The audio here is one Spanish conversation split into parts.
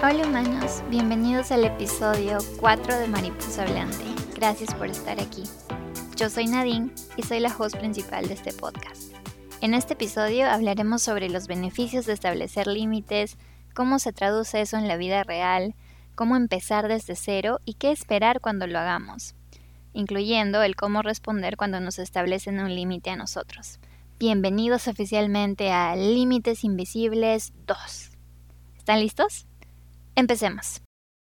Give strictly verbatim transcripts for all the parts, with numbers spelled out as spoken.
Hola humanos, bienvenidos al episodio cuatro de Mariposa Hablante. Gracias por estar aquí. Yo soy Nadine y soy la host principal de este podcast. En este episodio hablaremos sobre los beneficios de establecer límites, cómo se traduce eso en la vida real, cómo empezar desde cero y qué esperar cuando lo hagamos, incluyendo el cómo responder cuando nos establecen un límite a nosotros. Bienvenidos oficialmente a Límites Invisibles dos. ¿Están listos? Empecemos.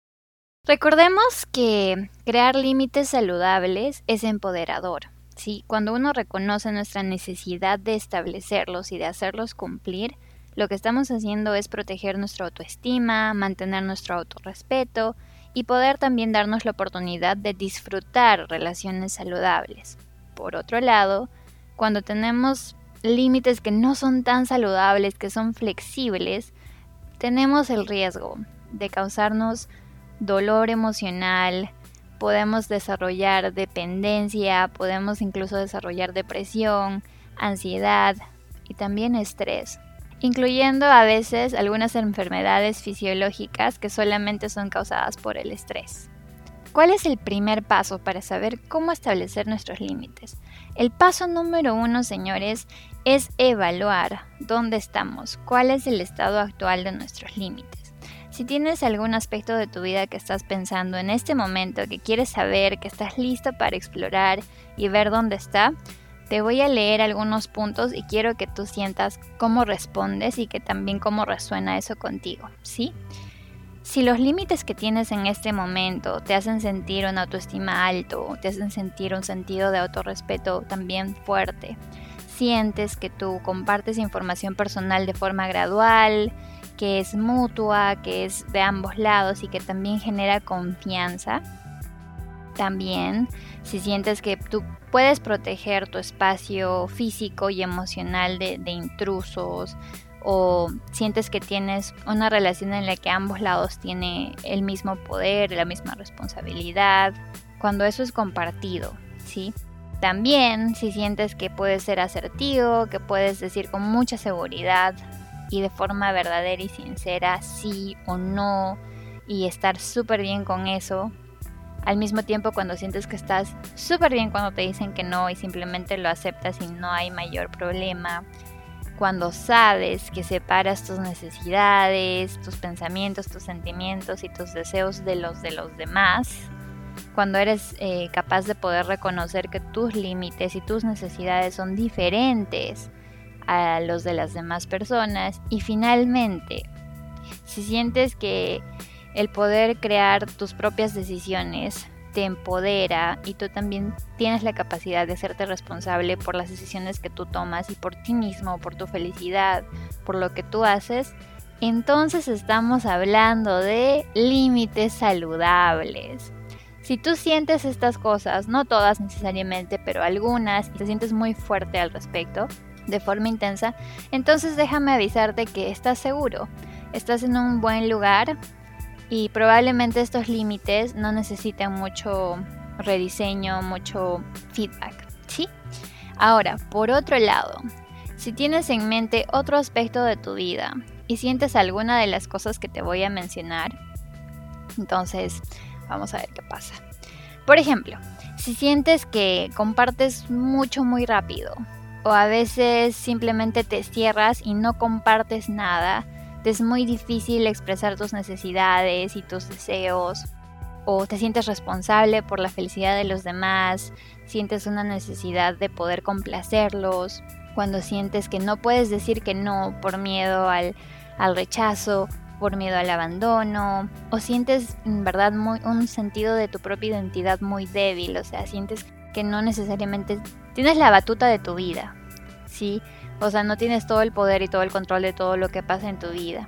Recordemos que crear límites saludables es empoderador, ¿sí? Cuando uno reconoce nuestra necesidad de establecerlos y de hacerlos cumplir, lo que estamos haciendo es proteger nuestra autoestima, mantener nuestro autorrespeto y poder también darnos la oportunidad de disfrutar relaciones saludables. Por otro lado, cuando tenemos límites que no son tan saludables, que son flexibles, tenemos el riesgo de causarnos dolor emocional, podemos desarrollar dependencia, podemos incluso desarrollar depresión, ansiedad y también estrés, incluyendo a veces algunas enfermedades fisiológicas que solamente son causadas por el estrés. ¿Cuál es el primer paso para saber cómo establecer nuestros límites? El paso número uno, señores, es evaluar dónde estamos, cuál es el estado actual de nuestros límites. Si tienes algún aspecto de tu vida que estás pensando en este momento, que quieres saber, que estás listo para explorar y ver dónde está, te voy a leer algunos puntos y quiero que tú sientas cómo respondes y que también cómo resuena eso contigo, ¿sí? Si los límites que tienes en este momento te hacen sentir una autoestima alto, te hacen sentir un sentido de autorrespeto también fuerte, sientes que tú compartes información personal de forma gradual, que es mutua, que es de ambos lados y que también genera confianza. También, si sientes que tú puedes proteger tu espacio físico y emocional de, de intrusos, o sientes que tienes una relación en la que ambos lados tienen el mismo poder, la misma responsabilidad, cuando eso es compartido, ¿sí? También, si sientes que puedes ser asertivo, que puedes decir con mucha seguridad y de forma verdadera y sincera sí o no y estar súper bien con eso. Al mismo tiempo, cuando sientes que estás súper bien cuando te dicen que no y simplemente lo aceptas y no hay mayor problema. Cuando sabes que separas tus necesidades, tus pensamientos, tus sentimientos y tus deseos de los de los demás. Cuando eres eh, capaz de poder reconocer que tus límites y tus necesidades son diferentes a los de las demás personas. Y finalmente, si sientes que el poder crear tus propias decisiones te empodera y tú también tienes la capacidad de hacerte responsable por las decisiones que tú tomas y por ti mismo, por tu felicidad, por lo que tú haces, entonces estamos hablando de límites saludables. Si tú sientes estas cosas, no todas necesariamente, pero algunas, y te sientes muy fuerte al respecto, de forma intensa, entonces déjame avisarte que estás seguro, estás en un buen lugar y probablemente estos límites no necesitan mucho rediseño, mucho feedback, ¿sí? Ahora, por otro lado, si tienes en mente otro aspecto de tu vida y sientes alguna de las cosas que te voy a mencionar, entonces vamos a ver qué pasa. Por ejemplo, si sientes que compartes mucho muy rápido, o a veces simplemente te cierras y no compartes nada, te es muy difícil expresar tus necesidades y tus deseos, o te sientes responsable por la felicidad de los demás, sientes una necesidad de poder complacerlos, cuando sientes que no puedes decir que no por miedo al, al rechazo, por miedo al abandono, o sientes en verdad muy, un sentido de tu propia identidad muy débil, o sea, sientes que no necesariamente tienes la batuta de tu vida, ¿sí? O sea, no tienes todo el poder y todo el control de todo lo que pasa en tu vida.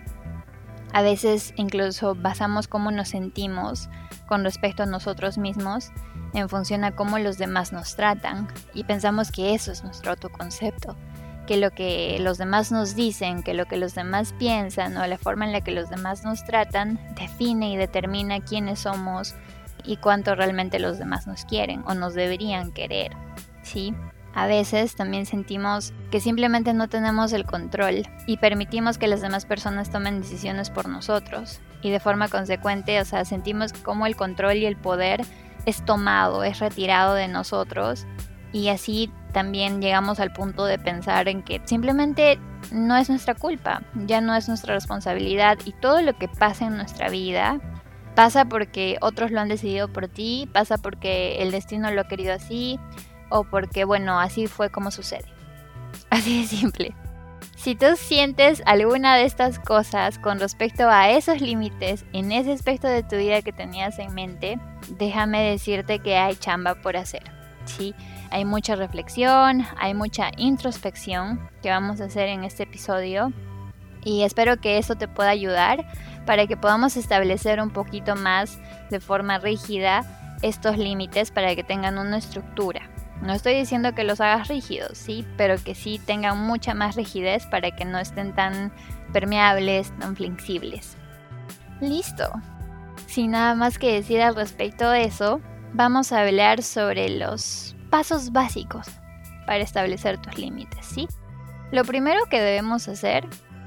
A veces incluso basamos cómo nos sentimos con respecto a nosotros mismos en función a cómo los demás nos tratan y pensamos que eso es nuestro autoconcepto, que lo que los demás nos dicen, que lo que los demás piensan o la forma en la que los demás nos tratan define y determina quiénes somos y cuánto realmente los demás nos quieren o nos deberían querer, ¿sí? A veces también sentimos que simplemente no tenemos el control y permitimos que las demás personas tomen decisiones por nosotros. Y de forma consecuente, o sea, sentimos como el control y el poder es tomado, es retirado de nosotros. Y así también llegamos al punto de pensar en que simplemente no es nuestra culpa, ya no es nuestra responsabilidad. Y todo lo que pasa en nuestra vida pasa porque otros lo han decidido por ti, pasa porque el destino lo ha querido así, o porque, bueno, así fue como sucede. Así de simple. Si tú sientes alguna de estas cosas con respecto a esos límites en ese aspecto de tu vida que tenías en mente, déjame decirte que hay chamba por hacer, ¿sí? Hay mucha reflexión, hay mucha introspección que vamos a hacer en este episodio y espero que eso te pueda ayudar para que podamos establecer un poquito más de forma rígida estos límites para que tengan una estructura. No estoy diciendo que los hagas rígidos, sí, pero que sí tengan mucha más rigidez para que no estén tan permeables, tan flexibles. Listo. Sin nada más que decir al respecto de eso, vamos a hablar sobre los pasos básicos para establecer tus límites, ¿sí? Lo primero que debemos hacer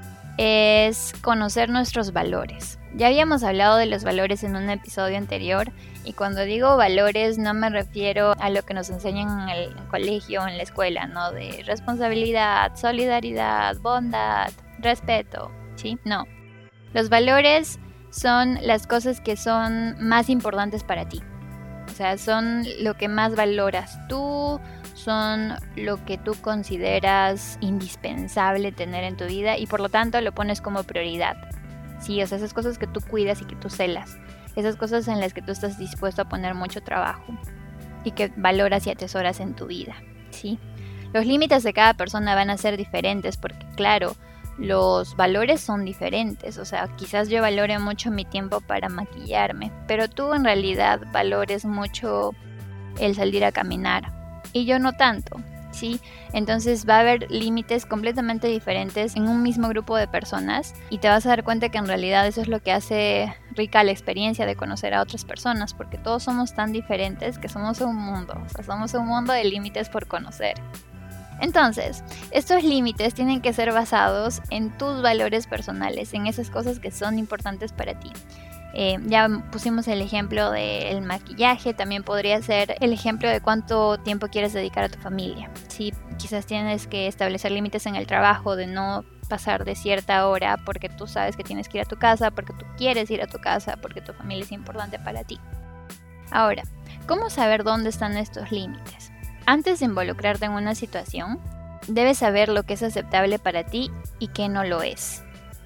es conocer nuestros valores. Ya habíamos hablado de los valores en un episodio anterior y cuando digo valores no me refiero a lo que nos enseñan en el colegio, en la escuela, ¿no? De responsabilidad, solidaridad, bondad, respeto, ¿sí? No. Los valores son las cosas que son más importantes para ti. O sea, son lo que más valoras tú, son lo que tú consideras indispensable tener en tu vida y por lo tanto lo pones como prioridad. Sí, o sea, esas cosas que tú cuidas y que tú celas, esas cosas en las que tú estás dispuesto a poner mucho trabajo y que valoras y atesoras en tu vida, ¿sí? Los límites de cada persona van a ser diferentes porque, claro, los valores son diferentes. O sea, quizás yo valore mucho mi tiempo para maquillarme, pero tú en realidad valores mucho el salir a caminar y yo no tanto, ¿sí? Entonces va a haber límites completamente diferentes en un mismo grupo de personas y te vas a dar cuenta que en realidad eso es lo que hace rica la experiencia de conocer a otras personas, porque todos somos tan diferentes que somos un mundo, o sea, somos un mundo de límites por conocer. Entonces, estos límites tienen que ser basados en tus valores personales, en esas cosas que son importantes para ti. Eh, ya pusimos el ejemplo del maquillaje, también podría ser el ejemplo de cuánto tiempo quieres dedicar a tu familia. Si quizás tienes que establecer límites en el trabajo, de no pasar de cierta hora porque tú sabes que tienes que ir a tu casa, porque tú quieres ir a tu casa, porque tu familia es importante para ti. Ahora, ¿cómo saber dónde están estos límites? Antes de involucrarte en una situación, debes saber lo que es aceptable para ti y qué no lo es,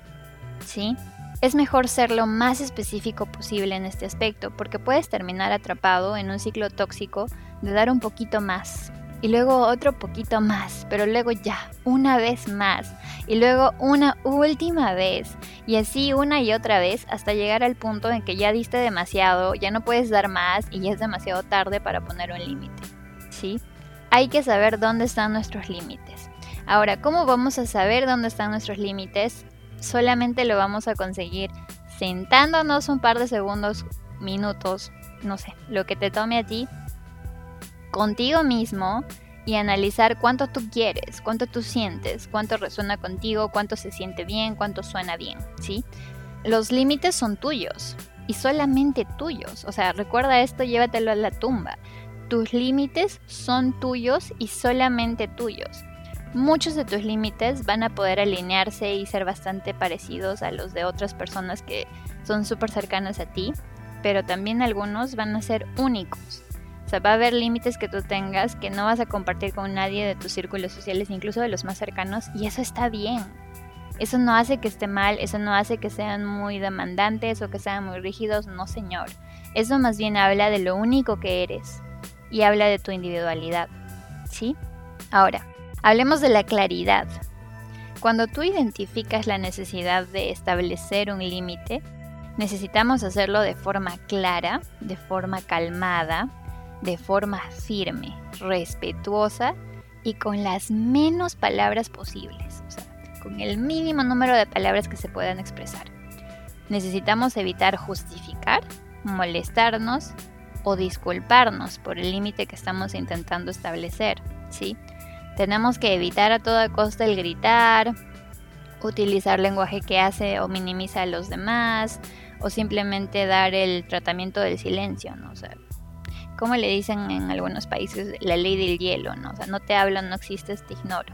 ¿sí? Es mejor ser lo más específico posible en este aspecto porque puedes terminar atrapado en un ciclo tóxico de dar un poquito más y luego otro poquito más, pero luego ya, una vez más y luego una última vez y así una y otra vez hasta llegar al punto en que ya diste demasiado, ya no puedes dar más y ya es demasiado tarde para poner un límite, ¿sí? Hay que saber dónde están nuestros límites. Ahora, ¿cómo vamos a saber dónde están nuestros límites? Solamente lo vamos a conseguir sentándonos un par de segundos, minutos, no sé, lo que te tome a ti, contigo mismo y analizar cuánto tú quieres, cuánto tú sientes, cuánto resuena contigo, cuánto se siente bien, cuánto suena bien, ¿sí? Los límites son tuyos y solamente tuyos. O sea, recuerda esto, llévatelo a la tumba. Tus límites son tuyos y solamente tuyos. Muchos de tus límites van a poder alinearse y ser bastante parecidos a los de otras personas que son súper cercanas a ti, pero también algunos van a ser únicos. O sea, va a haber límites que tú tengas que no vas a compartir con nadie de tus círculos sociales, incluso de los más cercanos, y eso está bien. Eso no hace que esté mal, eso no hace que sean muy demandantes o que sean muy rígidos, no señor. Eso más bien habla de lo único que eres y habla de tu individualidad, ¿sí? Ahora, hablemos de la claridad. Cuando tú identificas la necesidad de establecer un límite, necesitamos hacerlo de forma clara, de forma calmada, de forma firme, respetuosa y con las menos palabras posibles, o sea, con el mínimo número de palabras que se puedan expresar. Necesitamos evitar justificar, molestarnos o disculparnos por el límite que estamos intentando establecer, ¿sí? Tenemos que evitar a toda costa el gritar, utilizar lenguaje que hace o minimiza a los demás, o simplemente dar el tratamiento del silencio, ¿no? O sea, como le dicen en algunos países, la ley del hielo, ¿no? O sea, no te hablo, no existes, te ignoro.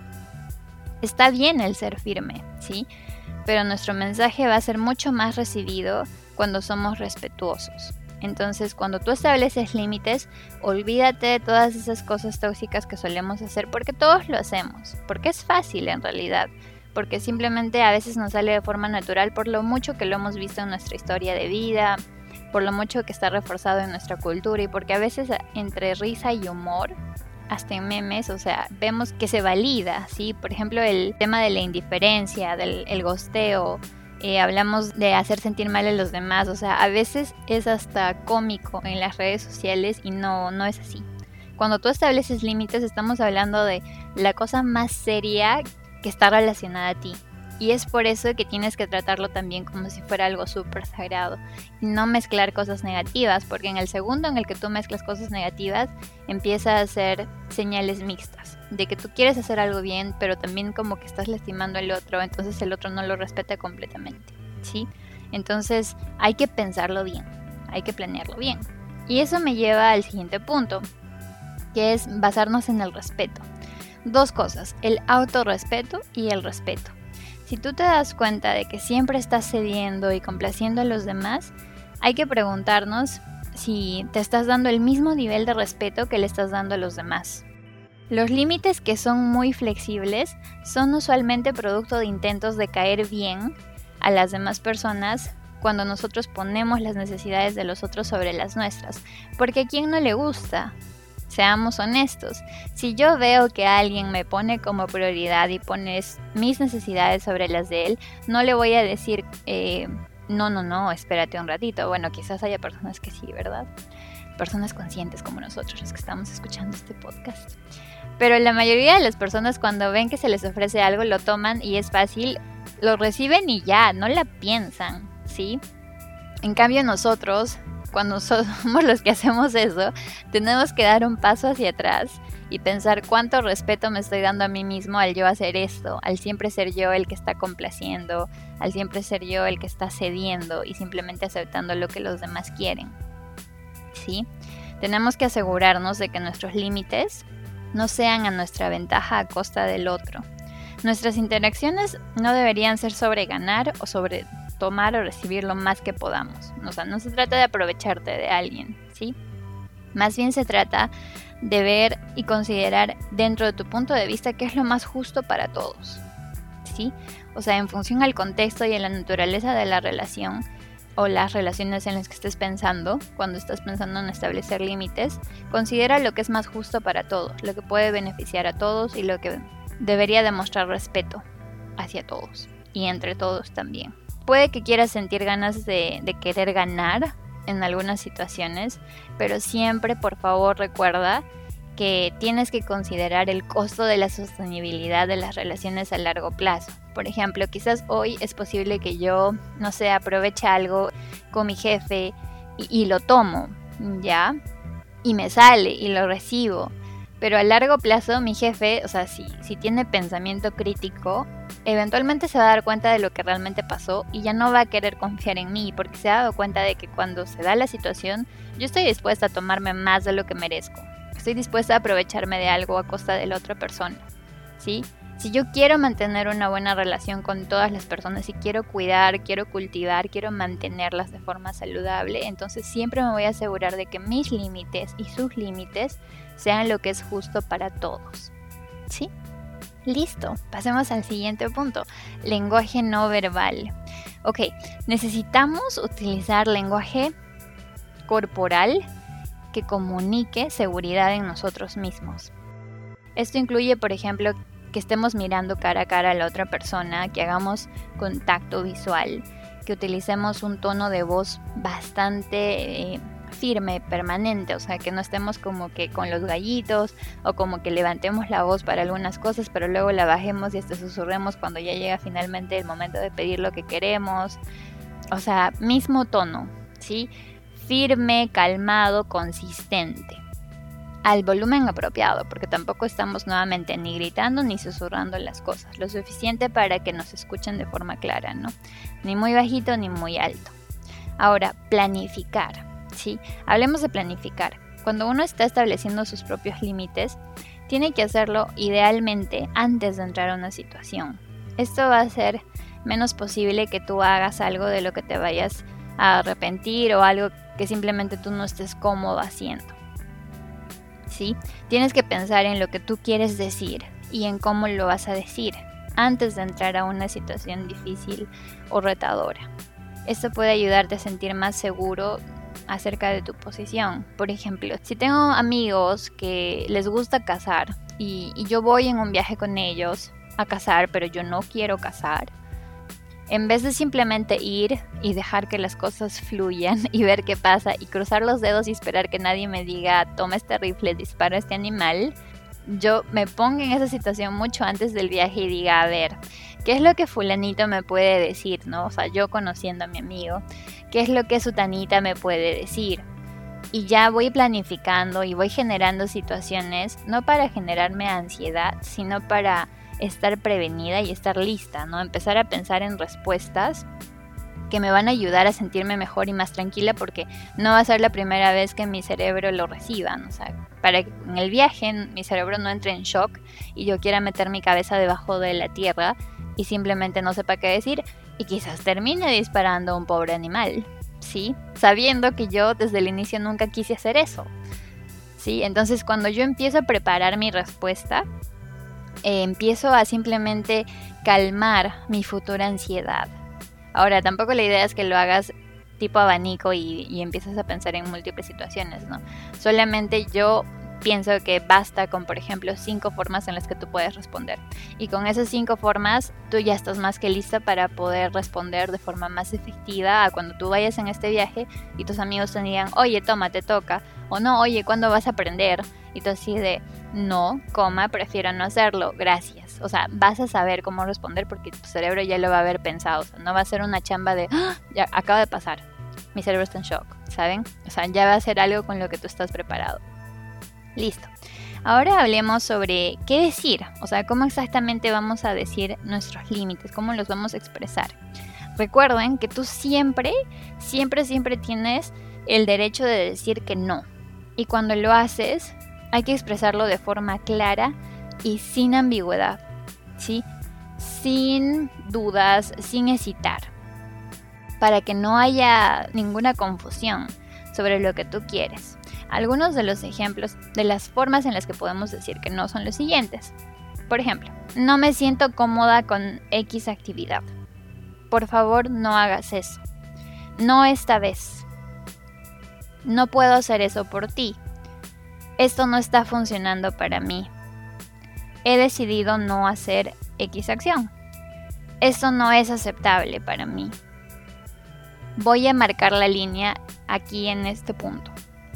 Está bien el ser firme, ¿sí? Pero nuestro mensaje va a ser mucho más recibido cuando somos respetuosos. Entonces, cuando tú estableces límites, olvídate de todas esas cosas tóxicas que solemos hacer, porque todos lo hacemos, porque es fácil en realidad, porque simplemente a veces nos sale de forma natural por lo mucho que lo hemos visto en nuestra historia de vida, por lo mucho que está reforzado en nuestra cultura y porque a veces entre risa y humor, hasta en memes, o sea, vemos que se valida, ¿sí? Por ejemplo, el tema de la indiferencia, del el gosteo, eh, hablamos de hacer sentir mal a los demás, o sea, a veces es hasta cómico en las redes sociales y no, no es así. Cuando tú estableces límites, estamos hablando de la cosa más seria que está relacionada a ti. Y es por eso que tienes que tratarlo también como si fuera algo súper sagrado. Y no mezclar cosas negativas, porque en el segundo en el que tú mezclas cosas negativas, empieza a hacer señales mixtas. De que tú quieres hacer algo bien, pero también como que estás lastimando al otro, entonces el otro no lo respeta completamente, ¿sí? Entonces hay que pensarlo bien, hay que planearlo bien. Y eso me lleva al siguiente punto, que es basarnos en el respeto. Dos cosas, el autorrespeto y el respeto. Si tú te das cuenta de que siempre estás cediendo y complaciendo a los demás, hay que preguntarnos si te estás dando el mismo nivel de respeto que le estás dando a los demás. Los límites que son muy flexibles son usualmente producto de intentos de caer bien a las demás personas cuando nosotros ponemos las necesidades de los otros sobre las nuestras. Porque ¿a quién no le gusta? Seamos honestos, si yo veo que alguien me pone como prioridad y pone mis necesidades sobre las de él, no le voy a decir, eh, no, no, no, espérate un ratito. Bueno, quizás haya personas que sí, ¿verdad? Personas conscientes como nosotros, los que estamos escuchando este podcast. Pero la mayoría de las personas cuando ven que se les ofrece algo, lo toman y es fácil, lo reciben y ya, no la piensan, ¿sí? En cambio nosotros, cuando somos los que hacemos eso, tenemos que dar un paso hacia atrás y pensar cuánto respeto me estoy dando a mí mismo al yo hacer esto, al siempre ser yo el que está complaciendo, al siempre ser yo el que está cediendo y simplemente aceptando lo que los demás quieren, ¿sí? Tenemos que asegurarnos de que nuestros límites no sean a nuestra ventaja a costa del otro. Nuestras interacciones no deberían ser sobre ganar o sobre tomar o recibir lo más que podamos. O sea, no se trata de aprovecharte de alguien, ¿sí? Más bien se trata de ver y considerar dentro de tu punto de vista qué es lo más justo para todos, ¿sí? O sea, en función al contexto y a la naturaleza de la relación o las relaciones en las que estés pensando, cuando estás pensando en establecer límites, considera lo que es más justo para todos, lo que puede beneficiar a todos y lo que debería demostrar respeto hacia todos y entre todos también. Puede que quieras sentir ganas de, de querer ganar en algunas situaciones, pero siempre, por favor, recuerda que tienes que considerar el costo de la sostenibilidad de las relaciones a largo plazo. Por ejemplo, quizás hoy es posible que yo, no sé, aproveche algo con mi jefe y, y lo tomo, ¿ya? Y me sale y lo recibo. Pero a largo plazo mi jefe, o sea, si, si tiene pensamiento crítico, eventualmente se va a dar cuenta de lo que realmente pasó y ya no va a querer confiar en mí porque se ha dado cuenta de que cuando se da la situación, yo estoy dispuesta a tomarme más de lo que merezco. Estoy dispuesta a aprovecharme de algo a costa de la otra persona, ¿sí? Si yo quiero mantener una buena relación con todas las personas y quiero cuidar, quiero cultivar, quiero mantenerlas de forma saludable, entonces siempre me voy a asegurar de que mis límites y sus límites sean lo que es justo para todos, ¿sí? Listo, pasemos al siguiente punto, lenguaje no verbal. Ok, necesitamos utilizar lenguaje corporal que comunique seguridad en nosotros mismos. Esto incluye, por ejemplo, que estemos mirando cara a cara a la otra persona, que hagamos contacto visual, que utilicemos un tono de voz bastante eh, firme, permanente, o sea, que no estemos como que con los gallitos o como que levantemos la voz para algunas cosas, pero luego la bajemos y hasta susurremos cuando ya llega finalmente el momento de pedir lo que queremos. O sea, mismo tono, ¿sí? Firme, calmado, consistente. al volumen apropiado, porque tampoco estamos nuevamente ni gritando ni susurrando las cosas, lo suficiente para que nos escuchen de forma clara, ¿no? Ni muy bajito ni muy alto. Ahora, planificar, ¿sí? Hablemos de planificar. Cuando uno está estableciendo sus propios límites, tiene que hacerlo idealmente antes de entrar a una situación. Esto va a hacer menos posible que tú hagas algo de lo que te vayas a arrepentir o algo que simplemente tú no estés cómodo haciendo. ¿Sí? Tienes que pensar en lo que tú quieres decir y en cómo lo vas a decir antes de entrar a una situación difícil o retadora. Esto puede ayudarte a sentir más seguro acerca de tu posición. Por ejemplo, si tengo amigos que les gusta cazar y, y yo voy en un viaje con ellos a cazar, pero yo no quiero cazar, en vez de simplemente ir y dejar que las cosas fluyan y ver qué pasa y cruzar los dedos y esperar que nadie me diga toma este rifle, dispara a este animal, yo me pongo en esa situación mucho antes del viaje y diga, a ver, ¿qué es lo que fulanito me puede decir, no? O sea, yo conociendo a mi amigo, ¿qué es lo que sutanita me puede decir? Y ya voy planificando y voy generando situaciones, no para generarme ansiedad, sino para estar prevenida y estar lista, ¿no? Empezar a pensar en respuestas que me van a ayudar a sentirme mejor y más tranquila, porque no va a ser la primera vez que mi cerebro lo reciba, ¿no? O sea, para que en el viaje mi cerebro no entre en shock y yo quiera meter mi cabeza debajo de la tierra y simplemente no sepa qué decir y quizás termine disparando a un pobre animal, ¿sí? Sabiendo que yo desde el inicio nunca quise hacer eso, ¿sí? Entonces cuando yo empiezo a preparar mi respuesta, Eh, empiezo a simplemente calmar mi futura ansiedad. Ahora, tampoco la idea es que lo hagas tipo abanico y, y empiezas a pensar en múltiples situaciones, ¿no? Solamente yo pienso que basta con, por ejemplo, cinco formas en las que tú puedes responder. Y con esas cinco formas, tú ya estás más que lista para poder responder de forma más efectiva a cuando tú vayas en este viaje y tus amigos te digan, oye, toma, te toca. O no, oye, ¿cuándo vas a aprender? Y tú así de, no, coma, prefiero no hacerlo, gracias. O sea, vas a saber cómo responder porque tu cerebro ya lo va a haber pensado. O sea, no va a ser una chamba de, ¡ah! Ya acaba de pasar, mi cerebro está en shock, ¿saben? O sea, ya va a ser algo con lo que tú estás preparado. Listo. Ahora hablemos sobre qué decir, o sea, cómo exactamente vamos a decir nuestros límites, cómo los vamos a expresar. Recuerden que tú siempre, siempre, siempre tienes el derecho de decir que no. Y cuando lo haces, hay que expresarlo de forma clara y sin ambigüedad, ¿sí? Sin dudas, sin hesitar, para que no haya ninguna confusión sobre lo que tú quieres. Algunos de los ejemplos de las formas en las que podemos decir que no son los siguientes. Por ejemplo, no me siento cómoda con X actividad. Por favor, no hagas eso. No esta vez. No puedo hacer eso por ti. Esto no está funcionando para mí. He decidido no hacer X acción. Esto no es aceptable para mí. Voy a marcar la línea aquí en este punto.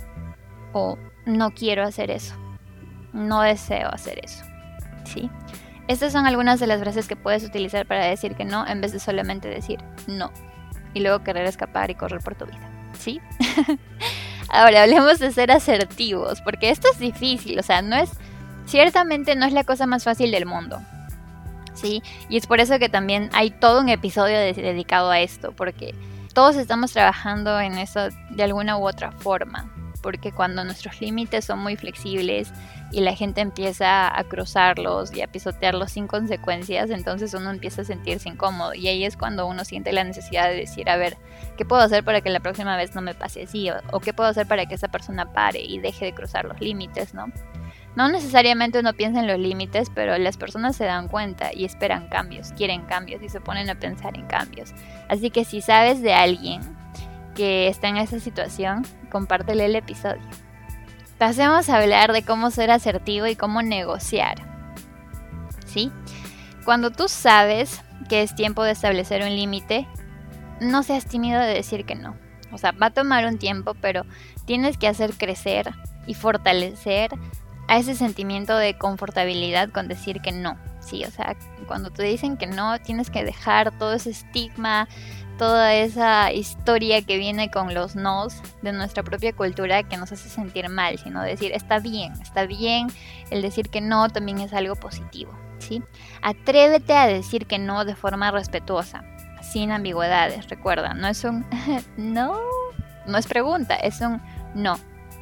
O no quiero hacer eso. No deseo hacer eso. ¿Sí? Estas son algunas de las frases que puedes utilizar para decir que no en vez de solamente decir no. Y luego querer escapar y correr por tu vida. ¿Sí? Ahora hablemos de ser asertivos, porque esto es difícil, o sea, no es, ciertamente no es la cosa más fácil del mundo, ¿sí? Y es por eso que también hay todo un episodio de, dedicado a esto, porque todos estamos trabajando en eso de alguna u otra forma, porque cuando nuestros límites son muy flexibles y la gente empieza a cruzarlos y a pisotearlos sin consecuencias, entonces uno empieza a sentirse incómodo y ahí es cuando uno siente la necesidad de decir, a ver, ¿qué puedo hacer para que la próxima vez no me pase así? O, o ¿qué puedo hacer para que esa persona pare y deje de cruzar los límites, ¿no? No necesariamente uno piensa en los límites, pero las personas se dan cuenta y esperan cambios, quieren cambios y se ponen a pensar en cambios. Así que si sabes de alguien que está en esa situación, compártele el episodio. Pasemos a hablar de cómo ser asertivo y cómo negociar, ¿sí? Cuando tú sabes que es tiempo de establecer un límite, no seas tímido de decir que no. O sea, va a tomar un tiempo, pero tienes que hacer crecer y fortalecer a ese sentimiento de confortabilidad con decir que no, ¿sí? O sea, cuando te dicen que no, tienes que dejar todo ese estigma, toda esa historia que viene con los nos de nuestra propia cultura que nos hace sentir mal, sino decir, está bien, está bien, el decir que no también es algo positivo, ¿sí? Atrévete a decir que no de forma respetuosa, sin ambigüedades, recuerda, no es un no, no es pregunta, es un no,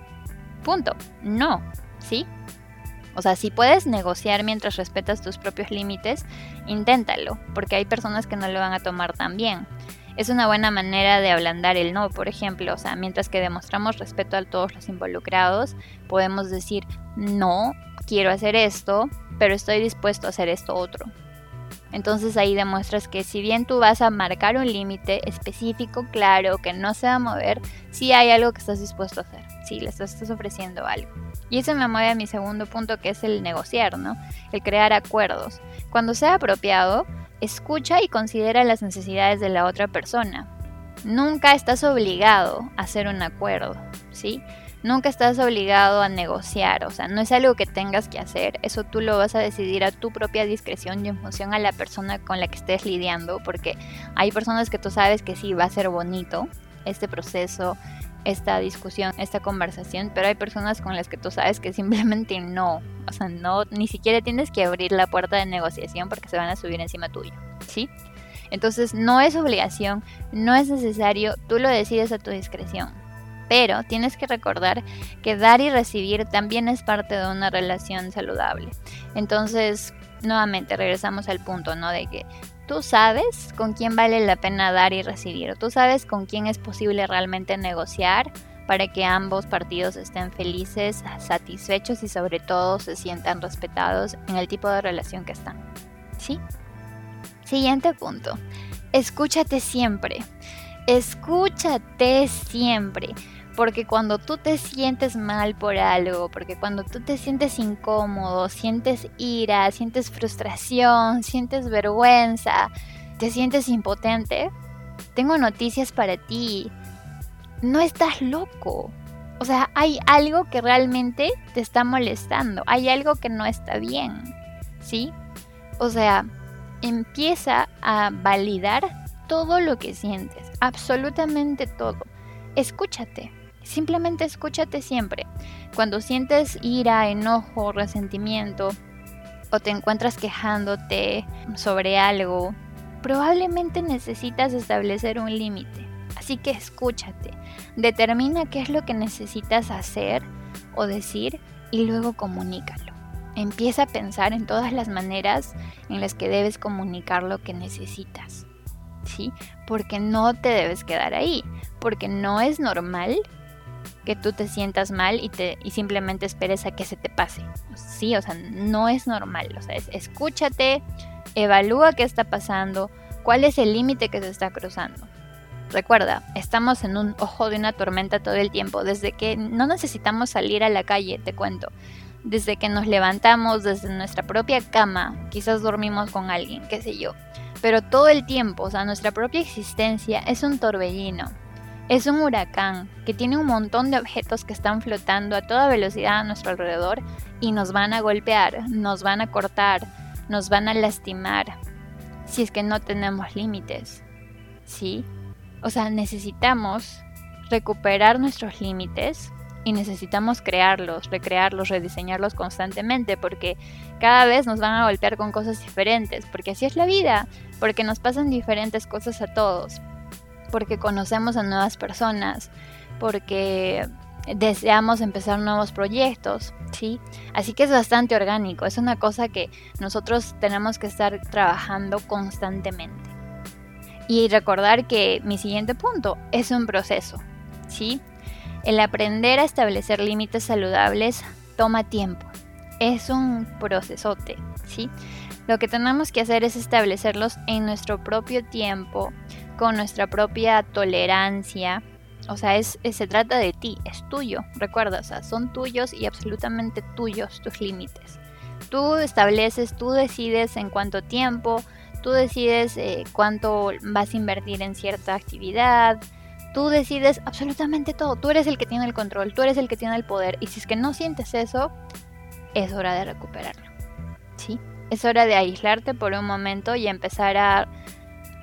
punto, no, ¿sí? O sea, si puedes negociar mientras respetas tus propios límites, inténtalo, porque hay personas que no lo van a tomar tan bien. Es una buena manera de ablandar el no, por ejemplo, o sea, mientras que demostramos respeto a todos los involucrados, podemos decir, no, quiero hacer esto, pero estoy dispuesto a hacer esto otro. Entonces ahí demuestras que si bien tú vas a marcar un límite específico, claro, que no se va a mover, sí hay algo que estás dispuesto a hacer, sí, le estás, estás ofreciendo algo. Y eso me mueve a mi segundo punto, que es el negociar, ¿no? El crear acuerdos. Cuando sea apropiado, escucha y considera las necesidades de la otra persona. Nunca estás obligado a hacer un acuerdo, ¿sí? Nunca estás obligado a negociar, o sea, no es algo que tengas que hacer, eso tú lo vas a decidir a tu propia discreción y en función a la persona con la que estés lidiando, porque hay personas que tú sabes que sí va a ser bonito este proceso, esta discusión, esta conversación, pero hay personas con las que tú sabes que simplemente no, o sea, no, ni siquiera tienes que abrir la puerta de negociación porque se van a subir encima tuyo, ¿sí? Entonces no es obligación, no es necesario, tú lo decides a tu discreción, pero tienes que recordar que dar y recibir también es parte de una relación saludable. Entonces, nuevamente regresamos al punto, ¿no? De que tú sabes con quién vale la pena dar y recibir, tú sabes con quién es posible realmente negociar para que ambos partidos estén felices, satisfechos y sobre todo se sientan respetados en el tipo de relación que están, ¿sí? Siguiente punto, escúchate siempre, escúchate siempre. Porque cuando tú te sientes mal por algo, porque cuando tú te sientes incómodo, sientes ira, sientes frustración, sientes vergüenza, te sientes impotente, tengo noticias para ti. No estás loco. O sea, hay algo que realmente te está molestando, hay algo que no está bien, ¿sí? O sea, empieza a validar todo lo que sientes, absolutamente todo. Escúchate. Simplemente escúchate siempre. Cuando sientes ira, enojo, resentimiento o te encuentras quejándote sobre algo, probablemente necesitas establecer un límite. Así que escúchate. Determina qué es lo que necesitas hacer o decir y luego comunícalo. Empieza a pensar en todas las maneras en las que debes comunicar lo que necesitas, ¿sí? Porque no te debes quedar ahí, porque no es normal que tú te sientas mal y, te, y simplemente esperes a que se te pase. Sí, o sea, no es normal. O sea, es, escúchate, evalúa qué está pasando, cuál es el límite que se está cruzando. Recuerda, estamos en un ojo de una tormenta todo el tiempo, desde que no necesitamos salir a la calle, te cuento. Desde que nos levantamos, desde nuestra propia cama, quizás dormimos con alguien, qué sé yo. Pero todo el tiempo, o sea, nuestra propia existencia es un torbellino. Es un huracán que tiene un montón de objetos que están flotando a toda velocidad a nuestro alrededor y nos van a golpear, nos van a cortar, nos van a lastimar si es que no tenemos límites, ¿sí? O sea, necesitamos recuperar nuestros límites y necesitamos crearlos, recrearlos, rediseñarlos constantemente porque cada vez nos van a golpear con cosas diferentes, porque así es la vida, porque nos pasan diferentes cosas a todos. Porque conocemos a nuevas personas, porque deseamos empezar nuevos proyectos, ¿sí? Así que es bastante orgánico, es una cosa que nosotros tenemos que estar trabajando constantemente. Y recordar que mi siguiente punto es un proceso, ¿sí? El aprender a establecer límites saludables toma tiempo, es un procesote, ¿sí? Lo que tenemos que hacer es establecerlos en nuestro propio tiempo, con nuestra propia tolerancia. O sea, es, es, se trata de ti, es tuyo, recuerda, o sea, son tuyos y absolutamente tuyos tus límites. Tú estableces, tú decides en cuánto tiempo, tú decides eh, cuánto vas a invertir en cierta actividad, tú decides absolutamente todo, tú eres el que tiene el control, tú eres el que tiene el poder, y si es que no sientes eso, es hora de recuperarlo, ¿sí? Es hora de aislarte por un momento y empezar a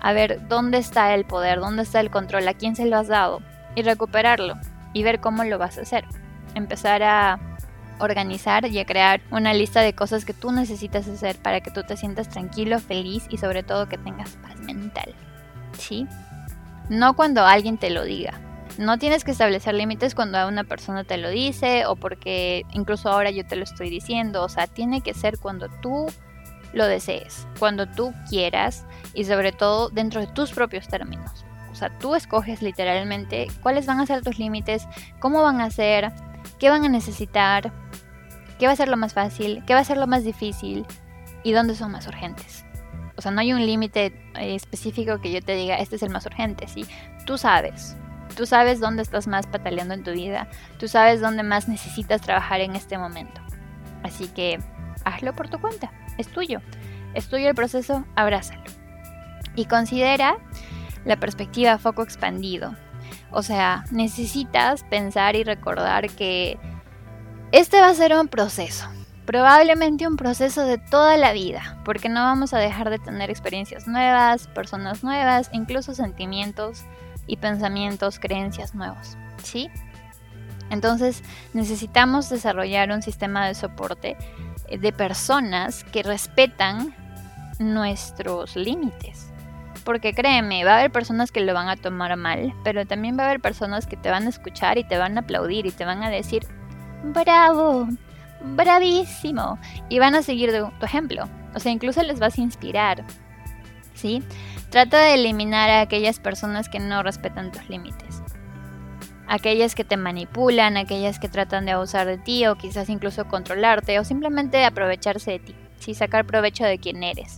a ver dónde está el poder, dónde está el control, a quién se lo has dado y recuperarlo y ver cómo lo vas a hacer. Empezar a organizar y a crear una lista de cosas que tú necesitas hacer para que tú te sientas tranquilo, feliz y sobre todo que tengas paz mental, ¿sí? No cuando alguien te lo diga. No tienes que establecer límites cuando una persona te lo dice o porque incluso ahora yo te lo estoy diciendo. O sea, tiene que ser cuando tú lo desees, cuando tú quieras y sobre todo dentro de tus propios términos. O sea, tú escoges literalmente cuáles van a ser tus límites, cómo van a ser, qué van a necesitar, qué va a ser lo más fácil, qué va a ser lo más difícil y dónde son más urgentes. O sea, no hay un límite específico que yo te diga, este es el más urgente, ¿sí? Tú sabes. Tú sabes dónde estás más pataleando en tu vida. Tú sabes dónde más necesitas trabajar en este momento. Así que hazlo por tu cuenta. Es tuyo. Es tuyo el proceso, abrázalo. Y considera la perspectiva foco expandido. O sea, necesitas pensar y recordar que este va a ser un proceso. Probablemente un proceso de toda la vida. Porque no vamos a dejar de tener experiencias nuevas, personas nuevas, incluso sentimientos y pensamientos, creencias nuevos, ¿sí? Entonces necesitamos desarrollar un sistema de soporte de personas que respetan nuestros límites. Porque créeme, va a haber personas que lo van a tomar mal, pero también va a haber personas que te van a escuchar y te van a aplaudir y te van a decir, ¡bravo! ¡Bravísimo! Y van a seguir de tu ejemplo. O sea, incluso les vas a inspirar, ¿sí? Trata de eliminar a aquellas personas que no respetan tus límites. Aquellas que te manipulan, aquellas que tratan de abusar de ti o quizás incluso controlarte o simplemente aprovecharse de ti, ¿sí? Sacar provecho de quién eres.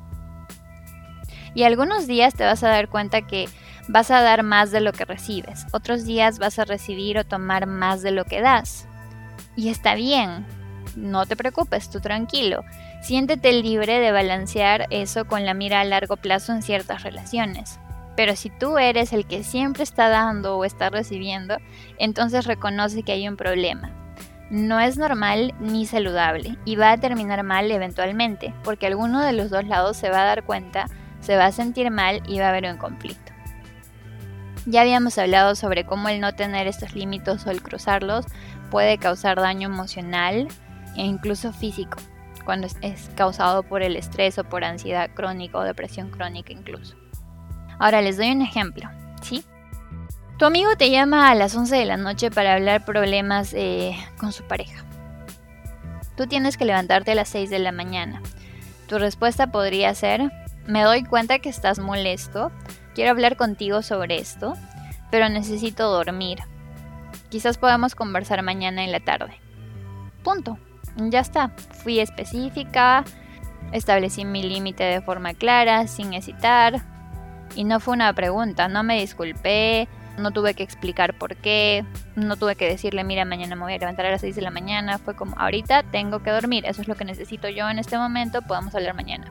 Y algunos días te vas a dar cuenta que vas a dar más de lo que recibes. Otros días vas a recibir o tomar más de lo que das. Y está bien, no te preocupes, tú tranquilo. Siéntete libre de balancear eso con la mira a largo plazo en ciertas relaciones. Pero si tú eres el que siempre está dando o está recibiendo, entonces reconoce que hay un problema. No es normal ni saludable y va a terminar mal eventualmente, porque alguno de los dos lados se va a dar cuenta, se va a sentir mal y va a haber un conflicto. Ya habíamos hablado sobre cómo el no tener estos límites o el cruzarlos puede causar daño emocional e incluso físico, cuando es causado por el estrés o por ansiedad crónica o depresión crónica incluso. Ahora les doy un ejemplo, ¿sí? Tu amigo te llama a las once de la noche para hablar problemas eh, con su pareja. Tú tienes que levantarte a las seis de la mañana. Tu respuesta podría ser, me doy cuenta que estás molesto, quiero hablar contigo sobre esto, pero necesito dormir. Quizás podamos conversar mañana en la tarde. Punto. Ya está, fui específica, establecí mi límite de forma clara, sin hesitar, y no fue una pregunta, no me disculpé, no tuve que explicar por qué, no tuve que decirle, mira, mañana me voy a levantar a las seis de la mañana, fue como, ahorita tengo que dormir, eso es lo que necesito yo en este momento, podemos hablar mañana.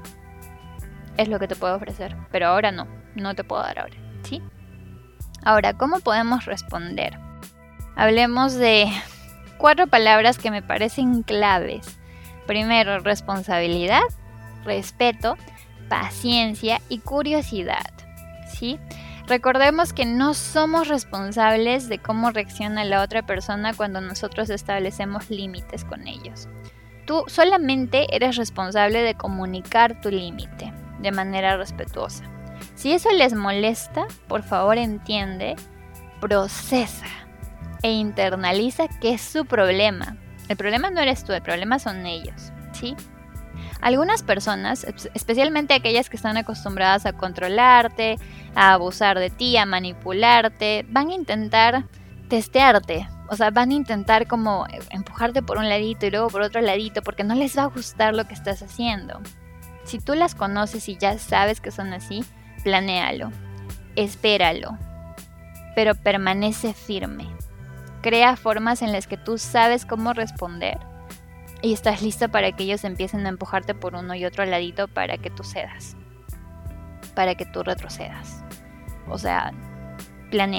Es lo que te puedo ofrecer, pero ahora no, no te puedo dar ahora, ¿sí? Ahora, ¿cómo podemos responder? Hablemos de cuatro palabras que me parecen claves. Primero, responsabilidad, respeto, paciencia y curiosidad, ¿sí? Recordemos que no somos responsables de cómo reacciona la otra persona cuando nosotros establecemos límites con ellos. Tú solamente eres responsable de comunicar tu límite de manera respetuosa. Si eso les molesta, por favor entiende, procesa e internaliza que es su problema. El problema no eres tú, el problema son ellos, ¿sí? Algunas personas, especialmente aquellas que están acostumbradas a controlarte, a abusar de ti, a manipularte, van a intentar testearte. O sea, van a intentar como empujarte por un ladito y luego por otro ladito porque no les va a gustar lo que estás haciendo. Si tú las conoces y ya sabes que son así, planéalo, espéralo, pero permanece firme. Crea formas en las que tú sabes cómo responder y estás listo para que ellos empiecen a empujarte por uno y otro ladito para que tú cedas, para que tú retrocedas. O sea, planéalo.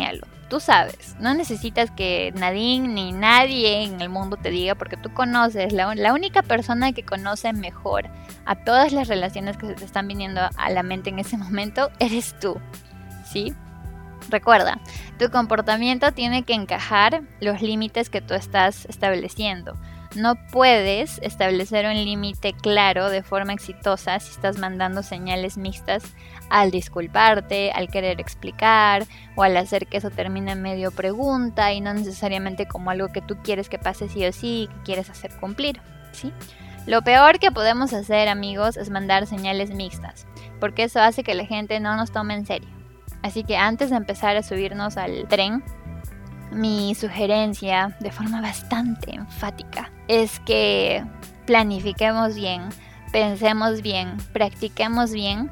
Tú sabes, no necesitas que Nadine ni nadie en el mundo te diga, porque tú conoces, la, la única persona que conoce mejor a todas las relaciones que se te están viniendo a la mente en ese momento, eres tú, ¿sí? Recuerda, tu comportamiento tiene que encajar los límites que tú estás estableciendo. No puedes establecer un límite claro de forma exitosa si estás mandando señales mixtas al disculparte, al querer explicar o al hacer que eso termine en medio pregunta y no necesariamente como algo que tú quieres que pase sí o sí y que quieres hacer cumplir, ¿sí? Lo peor que podemos hacer, amigos, es mandar señales mixtas, porque eso hace que la gente no nos tome en serio. Así que antes de empezar a subirnos al tren, mi sugerencia, de forma bastante enfática, es que planifiquemos bien, pensemos bien, practiquemos bien,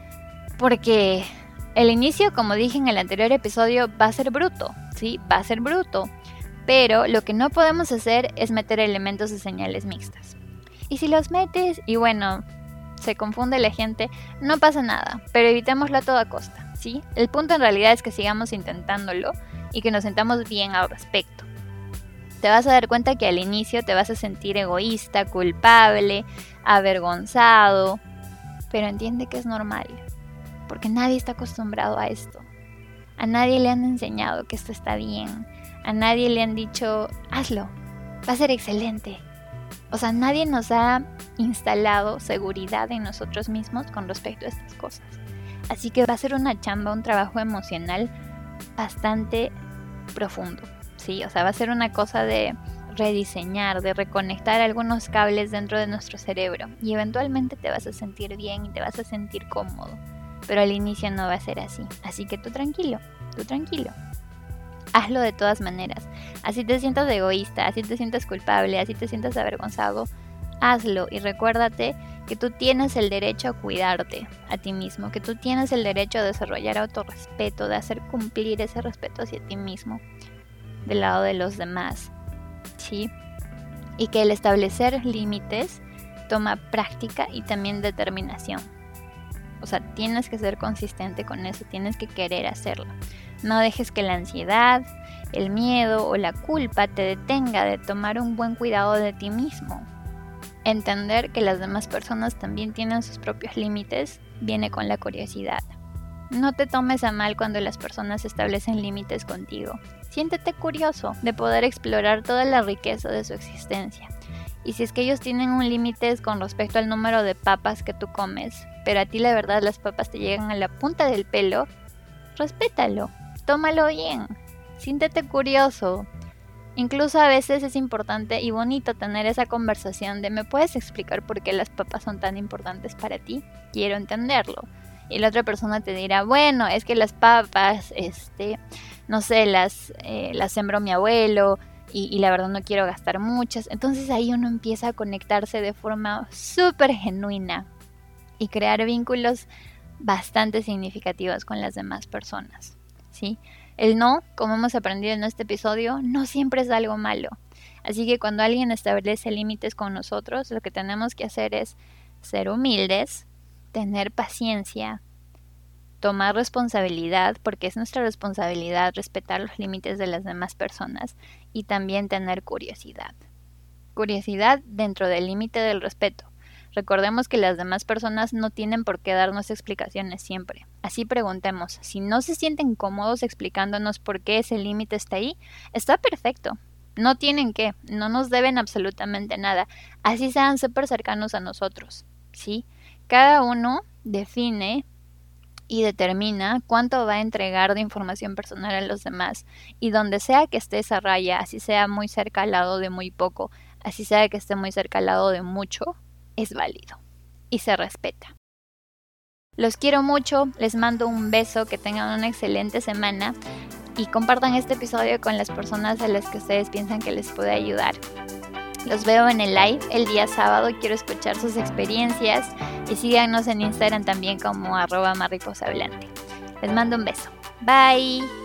porque el inicio, como dije en el anterior episodio, va a ser bruto, ¿sí? Va a ser bruto, pero lo que no podemos hacer es meter elementos de señales mixtas. Y si los metes, y bueno, se confunde la gente, no pasa nada, pero evitémoslo a toda costa, ¿sí? El punto en realidad es que sigamos intentándolo y que nos sentamos bien al respecto. Te vas a dar cuenta que al inicio te vas a sentir egoísta, culpable, avergonzado, pero entiende que es normal, porque nadie está acostumbrado a esto. A nadie le han enseñado que esto está bien, a nadie le han dicho, hazlo, va a ser excelente. O sea, nadie nos ha instalado seguridad en nosotros mismos con respecto a estas cosas. Así que va a ser una chamba, un trabajo emocional bastante profundo, ¿sí? O sea, va a ser una cosa de rediseñar, de reconectar algunos cables dentro de nuestro cerebro. Y eventualmente te vas a sentir bien y te vas a sentir cómodo. Pero al inicio no va a ser así. Así que tú tranquilo, tú tranquilo. Hazlo de todas maneras. Así te sientas egoísta, así te sientas culpable, así te sientas avergonzado. Hazlo y recuérdate que tú tienes el derecho a cuidarte a ti mismo, que tú tienes el derecho a desarrollar autorrespeto, de hacer cumplir ese respeto hacia ti mismo del lado de los demás, ¿sí? Y que el establecer límites toma práctica y también determinación. O sea, tienes que ser consistente con eso, tienes que querer hacerlo. No dejes que la ansiedad, el miedo o la culpa te detenga de tomar un buen cuidado de ti mismo. Entender que las demás personas también tienen sus propios límites viene con la curiosidad. No te tomes a mal cuando las personas establecen límites contigo. Siéntete curioso de poder explorar toda la riqueza de su existencia. Y si es que ellos tienen un límite con respecto al número de papas que tú comes, pero a ti la verdad las papas te llegan a la punta del pelo, respétalo, tómalo bien, siéntete curioso. Incluso a veces es importante y bonito tener esa conversación de ¿me puedes explicar por qué las papas son tan importantes para ti? Quiero entenderlo. Y la otra persona te dirá, bueno, es que las papas, este, no sé, las, eh, las sembró mi abuelo y, y la verdad no quiero gastar muchas. Entonces ahí uno empieza a conectarse de forma súper genuina y crear vínculos bastante significativos con las demás personas, ¿sí? El no, como hemos aprendido en este episodio, no siempre es algo malo. Así que cuando alguien establece límites con nosotros, lo que tenemos que hacer es ser humildes, tener paciencia, tomar responsabilidad, porque es nuestra responsabilidad respetar los límites de las demás personas, y también tener curiosidad. Curiosidad dentro del límite del respeto. Recordemos que las demás personas no tienen por qué darnos explicaciones siempre. Así preguntemos, si no se sienten cómodos explicándonos por qué ese límite está ahí, está perfecto. No tienen que, no nos deben absolutamente nada. Así sean súper cercanos a nosotros, ¿sí? Cada uno define y determina cuánto va a entregar de información personal a los demás. Y donde sea que esté esa raya, así sea muy cerca al lado de muy poco, así sea que esté muy cerca al lado de mucho, es válido y se respeta. Los quiero mucho, les mando un beso, que tengan una excelente semana y compartan este episodio con las personas a las que ustedes piensan que les puede ayudar. Los veo en el live el día sábado, quiero escuchar sus experiencias y síganos en Instagram también como arroba mariposahablante. Les mando un beso. Bye.